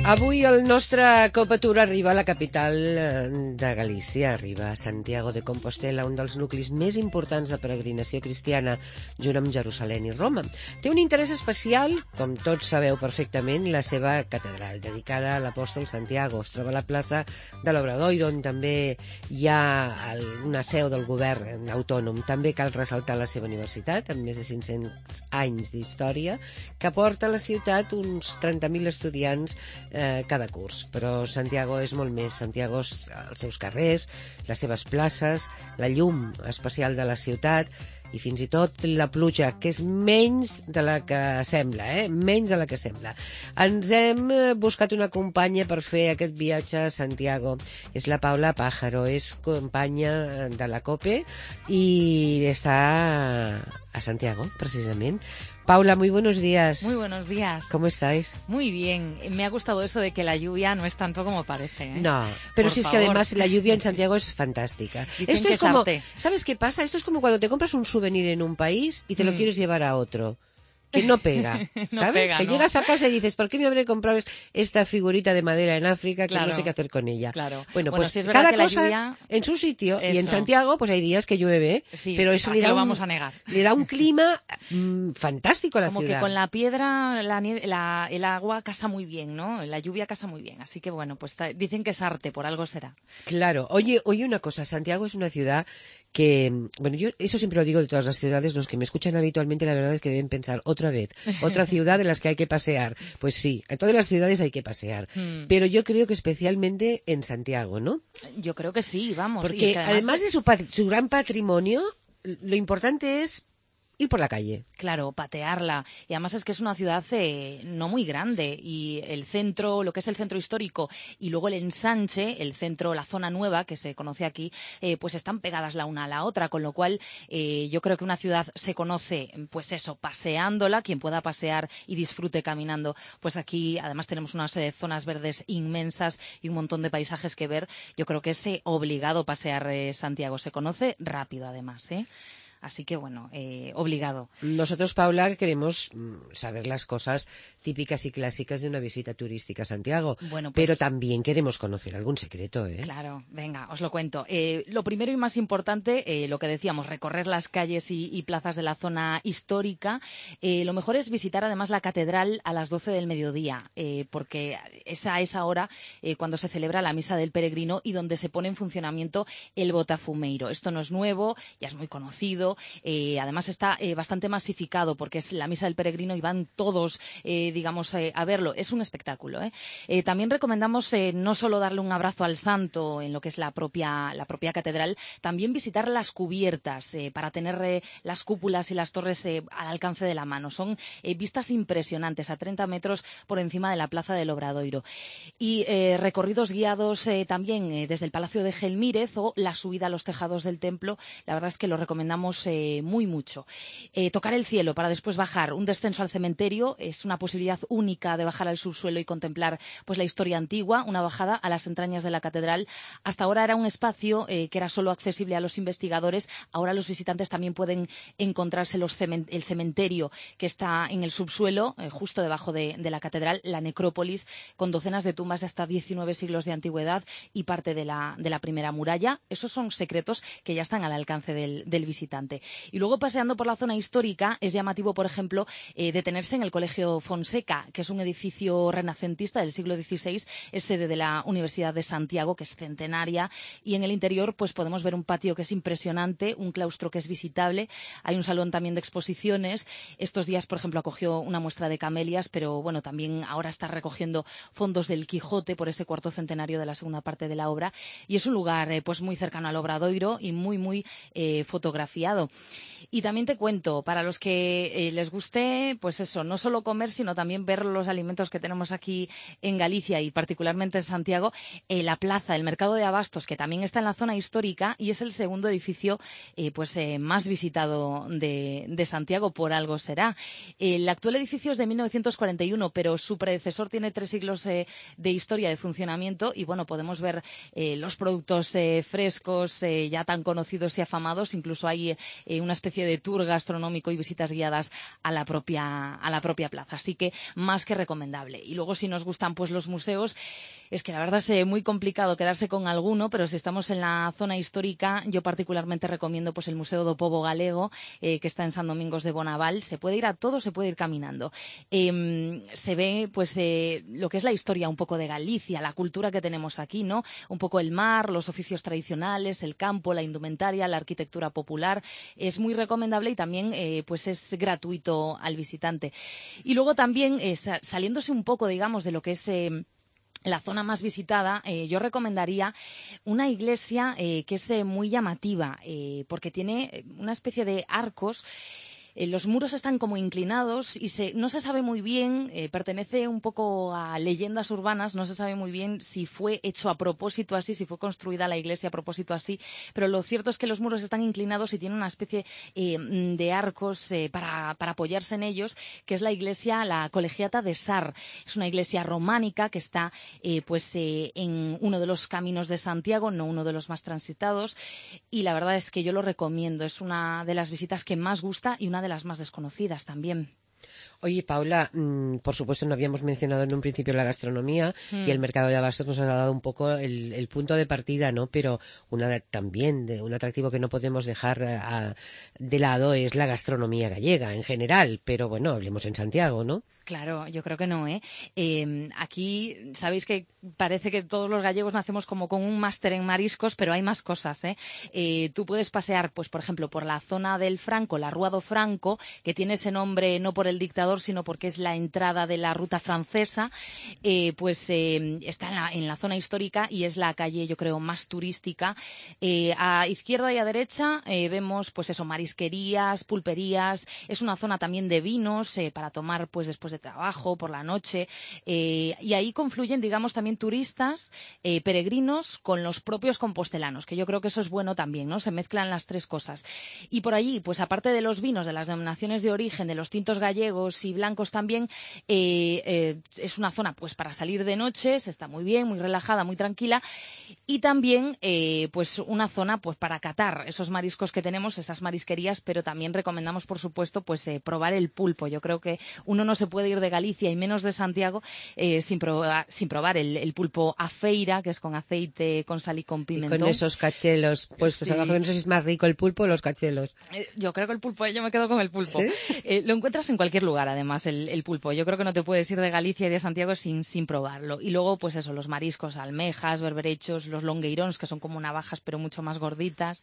Avui el nostre Copa Tour arriba a la capital de Galícia, arriba a Santiago de Compostela, un dels nuclis més importants de peregrinació cristiana, junt amb Jerusalem i Roma. Té un interès especial, com tots sabeu perfectament, la seva catedral, dedicada a l'apòstol Santiago. Es troba a la plaça de l'Obradoiro, on també hi ha una seu del govern autònom. També cal ressaltar la seva universitat, amb més de 500 anys d'història, que porta a la ciutat uns 30.000 estudiants cada curs. Però Santiago és molt més. Santiago és els seus carrers, les seves places, la llum especial de la ciutat i fins i tot la pluja, que és menys de la que sembla, menys de la que sembla. Ens hem buscat una companya per fer aquest viatge a Santiago. És la Paula Pájaro, és companya de la COPE i està a Santiago, precisament. Paula, muy buenos días. Muy buenos días. ¿Cómo estáis? Muy bien. Me ha gustado eso de que la lluvia no es tanto como parece, ¿eh? No, pero Por si es favor. que además la lluvia en Santiago es fantástica. Dicen Esto que es como, arte. ¿sabes qué pasa? Esto es como cuando te compras un souvenir en un país y te lo quieres llevar a otro. Que no pega, No ¿sabes? pega, que ¿no? llegas a casa y dices, ¿por qué me habré comprado esta figurita de madera en África que Claro. no sé qué hacer con ella? Claro. Bueno, pues sí es verdad cada que la cosa lluvia... en su sitio. Y en Eso. Santiago, pues hay días que llueve, Sí, pero eso ¿para le qué da, lo vamos a negar? le da un clima fantástico a la Como ciudad. que con la piedra el agua casa muy bien, ¿no? La lluvia casa muy bien. Así que bueno, pues dicen que es arte, por algo será. Claro. Oye una cosa, Santiago es una ciudad que, bueno, yo eso siempre lo digo de todas las ciudades, los que me escuchan habitualmente la verdad es que deben pensar otra vez, otra ciudad de las que hay que pasear. Pues sí, en todas las ciudades hay que pasear, pero yo creo que especialmente en Santiago, ¿no? Yo creo que sí, vamos. Porque Y es que además de su gran patrimonio, lo importante es ir por la calle. Claro, patearla. Y además es que es una ciudad no muy grande y el centro, lo que es el centro histórico y luego el ensanche, el centro, la zona nueva que se conoce aquí, pues están pegadas la una a la otra, con lo cual yo creo que una ciudad se conoce, pues eso, paseándola, quien pueda pasear y disfrute caminando. Pues aquí además tenemos unas zonas verdes inmensas y un montón de paisajes que ver. Yo creo que es obligado pasear Santiago. Se conoce rápido además, ¿eh? Así que, bueno, obligado. Nosotros, Paula, queremos saber las cosas típicas y clásicas de una visita turística a Santiago, Bueno, pues, pero también queremos conocer algún secreto, ¿eh? Claro, venga, os lo cuento. Lo primero y más importante, lo que decíamos, recorrer las calles y plazas de la zona histórica. Lo mejor es visitar además la catedral a las 12 del mediodía, porque es a esa hora cuando se celebra la misa del peregrino y donde se pone en funcionamiento el botafumeiro. Esto no es nuevo, ya es muy conocido. Además está bastante masificado porque es la misa del peregrino y van todos, digamos, a verlo. Es un espectáculo, ¿eh? También recomendamos no solo darle un abrazo al santo en lo que es la propia catedral, también visitar las cubiertas para tener las cúpulas y las torres al alcance de la mano. Son vistas impresionantes a 30 metros por encima de la plaza del Obradoiro. Y recorridos guiados también desde el Palacio de Gelmírez o la subida a los tejados del templo. La verdad es que lo recomendamos muy mucho. Tocar el cielo para después bajar. Un descenso al cementerio es una posibilidad única de bajar al subsuelo y contemplar pues la historia antigua, una bajada a las entrañas de la catedral. Hasta ahora era un espacio que era solo accesible a los investigadores. Ahora los visitantes también pueden encontrarse el cementerio que está en el subsuelo, justo debajo de la catedral, la necrópolis, con docenas de tumbas de hasta 19 siglos de antigüedad y parte de la primera muralla. Esos son secretos que ya están al alcance del visitante. Y luego, paseando por la zona histórica, es llamativo, por ejemplo, detenerse en el Colegio Fonseca, que es un edificio renacentista del siglo XVI, es sede de la Universidad de Santiago, que es centenaria, y en el interior pues podemos ver un patio que es impresionante, un claustro que es visitable, hay un salón también de exposiciones. Estos días, por ejemplo, acogió una muestra de camelias, pero bueno, también ahora está recogiendo fondos del Quijote por ese cuarto centenario de la segunda parte de la obra, y es un lugar pues muy cercano al Obradoiro y muy fotografiado. Y también te cuento, para los que les guste, pues eso, no solo comer, sino también ver los alimentos que tenemos aquí en Galicia y particularmente en Santiago, la plaza, el mercado de abastos, que también está en la zona histórica y es el segundo edificio más visitado de Santiago, por algo será. El actual edificio es de 1941, pero su predecesor tiene 3 siglos de historia de funcionamiento y bueno, podemos ver los productos frescos ya tan conocidos y afamados. Incluso hay una especie de tour gastronómico y visitas guiadas a la propia plaza. Así que más que recomendable. Y luego, si nos gustan pues los museos, es que la verdad es muy complicado quedarse con alguno, pero si estamos en la zona histórica, yo particularmente recomiendo pues el Museo do Pobo Galego, que está en San Domingos de Bonaval. Se puede ir a todo, se puede ir caminando. Se ve pues lo que es la historia un poco de Galicia, la cultura que tenemos aquí, ¿no? Un poco el mar, los oficios tradicionales, el campo, la indumentaria, la arquitectura popular. Es muy recomendable y también pues es gratuito al visitante. Y luego también, saliéndose un poco, digamos, de lo que es la zona más visitada, yo recomendaría una iglesia que es muy llamativa, porque tiene una especie de arcos. Los muros están como inclinados y no se sabe muy bien, pertenece un poco a leyendas urbanas, no se sabe muy bien si fue hecho a propósito así, si fue construida la iglesia a propósito así, pero lo cierto es que los muros están inclinados y tienen una especie de arcos para apoyarse en ellos, que es la iglesia, la Colegiata de Sar. Es una iglesia románica que está en uno de los caminos de Santiago, no uno de los más transitados, y la verdad es que yo lo recomiendo. Es una de las visitas que más gusta y una de las más desconocidas también. Oye, Paula, por supuesto no habíamos mencionado en un principio la gastronomía y el mercado de abastos nos ha dado un poco el punto de partida, ¿no? Pero también un atractivo que no podemos dejar de lado es la gastronomía gallega en general, pero bueno, hablemos en Santiago, ¿no? Claro, yo creo que no, ¿eh? Aquí sabéis que parece que todos los gallegos nacemos como con un máster en mariscos, pero hay más cosas, ¿eh? Tú puedes pasear, pues por ejemplo, por la zona del Franco, la Rúa do Franco, que tiene ese nombre no por el dictador, sino porque es la entrada de la ruta francesa, está en la zona histórica y es la calle, yo creo, más turística. A izquierda y a derecha vemos, pues eso, marisquerías, pulperías. Es una zona también de vinos para tomar, pues después de trabajo, por la noche, y ahí confluyen, digamos, también turistas, peregrinos con los propios compostelanos, que yo creo que eso es bueno también, ¿no? Se mezclan las tres cosas. Y por allí, pues aparte de los vinos, de las denominaciones de origen, de los tintos gallegos y blancos también, es una zona pues para salir de noche, se está muy bien, muy relajada, muy tranquila, y también pues una zona pues para catar esos mariscos que tenemos, esas marisquerías, pero también recomendamos, por supuesto, pues probar el pulpo. Yo creo que uno no se puede ir de Galicia y menos de Santiago sin probar el pulpo a feira, que es con aceite, con sal y con pimentón. Y con esos cachelos puestos abajo, no sé si es más rico el pulpo o los cachelos. Yo creo que el pulpo, yo me quedo con el pulpo. ¿Sí? Lo encuentras en cualquier lugar, además, el pulpo. Yo creo que no te puedes ir de Galicia y de Santiago sin probarlo. Y luego, pues eso, los mariscos, almejas, berberechos, los longueirons, que son como navajas, pero mucho más gorditas.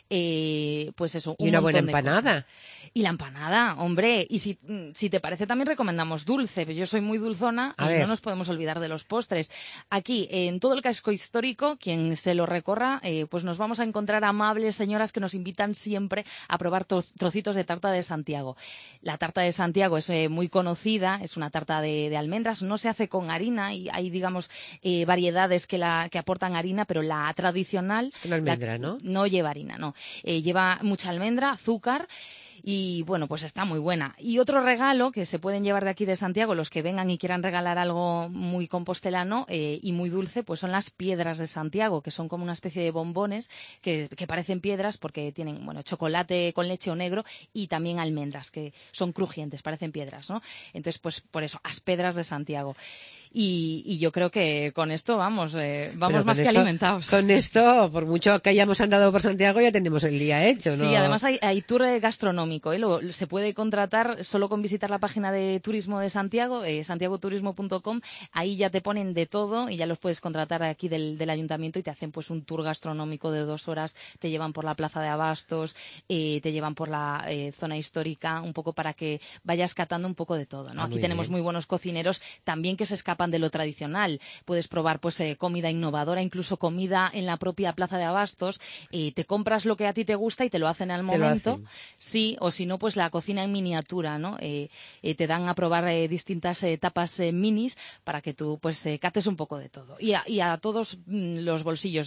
Pues eso, y una buena empanada. Y la empanada, hombre. Y si te parece, también recomendamos dulce. Yo soy muy dulzona y no nos podemos olvidar de los postres. Aquí, en todo el casco histórico, quien se lo recorra, pues nos vamos a encontrar amables señoras que nos invitan siempre a probar trocitos de tarta de Santiago. La tarta de Santiago es muy conocida, es una tarta de almendras, no se hace con harina y hay, digamos, variedades que aportan harina, pero la tradicional... Es con almendra, ¿no? No lleva harina, no. Lleva mucha almendra, azúcar... Y bueno, pues está muy buena. Y otro regalo que se pueden llevar de aquí de Santiago, los que vengan y quieran regalar algo muy compostelano y muy dulce, pues son las piedras de Santiago, que son como una especie de bombones que parecen piedras porque tienen, bueno, chocolate con leche o negro y también almendras, que son crujientes, parecen piedras, ¿no? Entonces, pues por eso, as pedras de Santiago. Y yo creo que con esto vamos más que alimentados. Con esto, por mucho que hayamos andado por Santiago, ya tenemos el día hecho, ¿no? Sí, además hay tour gastronómico, ¿eh? Se puede contratar solo con visitar la página de turismo de Santiago, santiagoturismo.com. Ahí ya te ponen de todo y ya los puedes contratar aquí del ayuntamiento y te hacen pues un tour gastronómico de 2 horas, te llevan por la plaza de abastos, te llevan por la zona histórica, un poco para que vayas catando un poco de todo, ¿no? Aquí tenemos muy buenos cocineros también que se escapan de lo tradicional. Puedes probar pues comida innovadora, incluso comida en la propia plaza de abastos. Te compras lo que a ti te gusta y te lo hacen al momento. Sí, o si no, pues la cocina en miniatura, ¿no? Te dan a probar distintas tapas minis para que tú pues cates un poco de todo. Y a todos los bolsillos,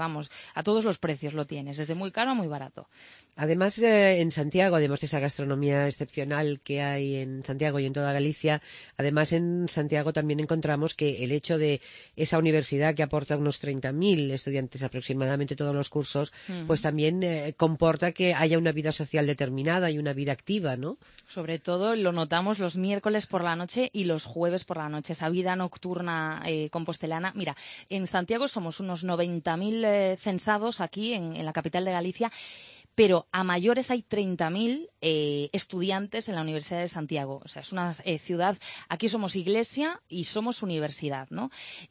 a todos los precios lo tienes, desde muy caro a muy barato. Además, en Santiago, además de esa gastronomía excepcional que hay en Santiago y en toda Galicia, además en Santiago también encontramos encontramos que el hecho de esa universidad que aporta unos 30.000 estudiantes aproximadamente todos los cursos, pues también comporta que haya una vida social determinada y una vida activa, ¿no? Sobre todo lo notamos los miércoles por la noche y los jueves por la noche, esa vida nocturna compostelana. Mira, en Santiago somos unos 90.000 censados aquí en la capital de Galicia, pero a mayores hay 30.000 estudiantes en la Universidad de Santiago. O sea, es una ciudad, aquí somos iglesia y somos universidad, ¿no?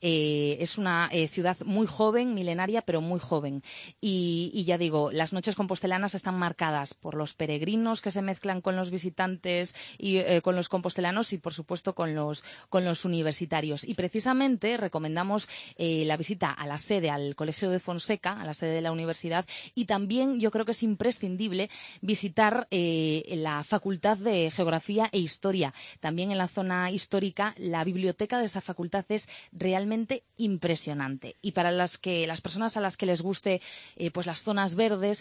Es una ciudad muy joven, milenaria, pero muy joven. Y ya digo, las noches compostelanas están marcadas por los peregrinos que se mezclan con los visitantes y con los compostelanos y, por supuesto, con los universitarios. Y precisamente recomendamos la visita a la sede, al Colegio de Fonseca, a la sede de la universidad, y también yo creo que es imprescindible visitar la Facultad de Geografía e Historia. También en la zona histórica, la biblioteca de esa facultad es realmente impresionante. Y para las personas a las que les guste pues las zonas verdes,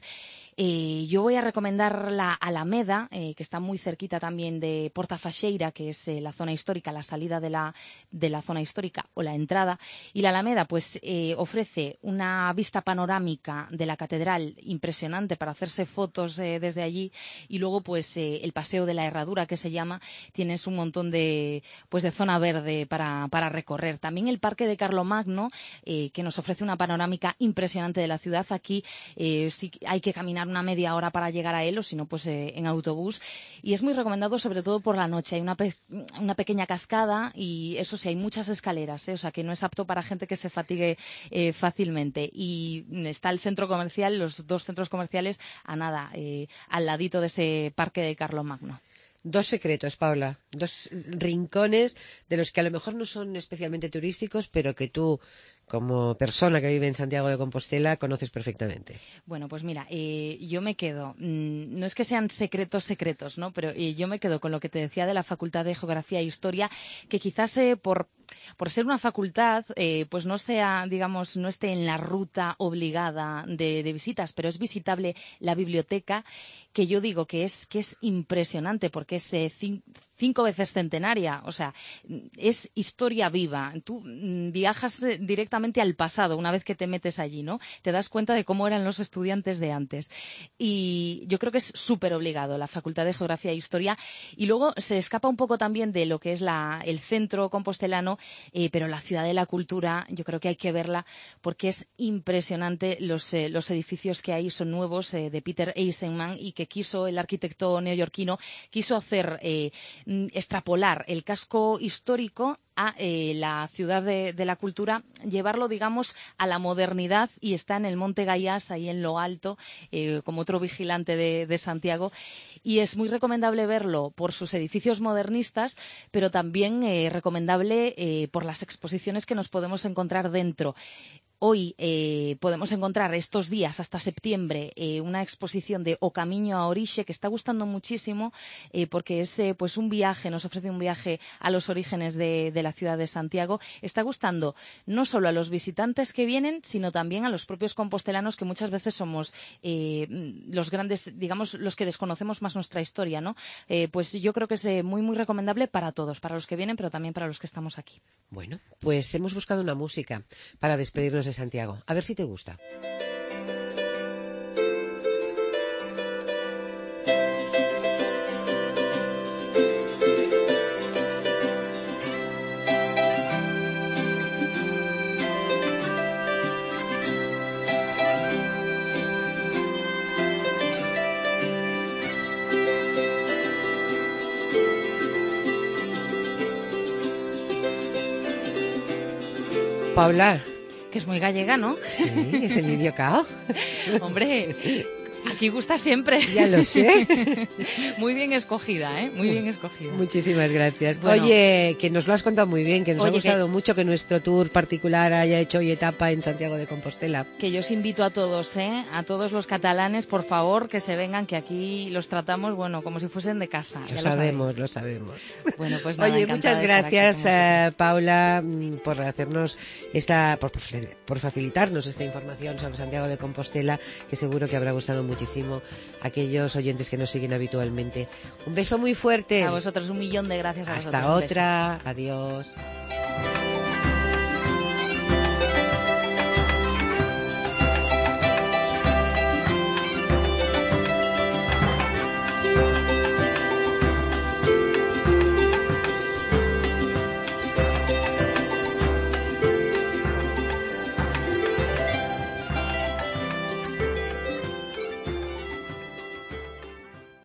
yo voy a recomendar la Alameda, que está muy cerquita también de Portafaxeira, que es la zona histórica, la salida de la zona histórica o la entrada. Y la Alameda pues ofrece una vista panorámica de la catedral impresionante para hacerse fotos desde allí, y luego pues el Paseo de la Herradura, que se llama, tienes un montón de zona verde para recorrer. También el Parque de Carlomagno, que nos ofrece una panorámica impresionante de la ciudad. Aquí sí hay que caminar una media hora para llegar a él, o si no, pues en autobús. Y es muy recomendado, sobre todo por la noche. Hay una pequeña cascada y eso sí, hay muchas escaleras, o sea que no es apto para gente que se fatigue fácilmente. Y está el centro comercial, los dos centros comerciales a nada, al ladito de ese Parque de Carlomagno. Dos secretos, Paula, dos rincones de los que a lo mejor no son especialmente turísticos, pero que tú, como persona que vive en Santiago de Compostela, conoces perfectamente. Bueno, pues mira, yo me quedo, no es que sean secretos, ¿no? Pero yo me quedo con lo que te decía de la Facultad de Geografía e Historia, que quizás por ser una facultad, pues no sea, digamos, no esté en la ruta obligada de visitas, pero es visitable la biblioteca, que yo digo que es impresionante, porque es 5 veces centenaria, o sea, es historia viva. Tú viajas directamente al pasado una vez que te metes allí, ¿no? Te das cuenta de cómo eran los estudiantes de antes. Y yo creo que es súper obligado la Facultad de Geografía e Historia. Y luego se escapa un poco también de lo que es el centro compostelano, pero la Ciudad de la Cultura, yo creo que hay que verla porque es impresionante. Los edificios que hay son nuevos, de Peter Eisenman, y que el arquitecto neoyorquino quiso hacer extrapolar el casco histórico a la Ciudad de la Cultura, llevarlo, digamos, a la modernidad, y está en el Monte Gaiás, ahí en lo alto, como otro vigilante de Santiago, y es muy recomendable verlo por sus edificios modernistas, pero también recomendable por las exposiciones que nos podemos encontrar dentro. Hoy podemos encontrar estos días hasta septiembre una exposición de O Camiño a Orixe, que está gustando muchísimo porque es pues un viaje, nos ofrece un viaje a los orígenes de la ciudad de Santiago. Está gustando no solo a los visitantes que vienen, sino también a los propios compostelanos, que muchas veces somos los grandes, digamos, los que desconocemos más nuestra historia, ¿no? Pues yo creo que es muy, muy recomendable para todos, para los que vienen, pero también para los que estamos aquí. Bueno, pues hemos buscado una música para despedirnos de Santiago. A ver si te gusta. Paula. Que es muy gallega, ¿no? Sí, es el medio cao. Hombre, aquí gusta siempre. Ya lo sé. Muy bien escogida, ¿eh? Muy bien escogida. Muchísimas gracias. Bueno, oye, que nos lo has contado muy bien, que nos ha gustado mucho que nuestro tour particular haya hecho hoy etapa en Santiago de Compostela. Que yo os invito a todos, a todos los catalanes, por favor, que se vengan, que aquí los tratamos, bueno, como si fuesen de casa. Lo sabemos. Bueno, pues nada, oye, muchas gracias, Paula, por hacernos por facilitarnos esta información sobre Santiago de Compostela, que seguro que habrá gustado mucho muchísimo a aquellos oyentes que nos siguen habitualmente. Un beso muy fuerte. A vosotros, 1.000.000 de gracias. Hasta vosotros. otra. Adiós.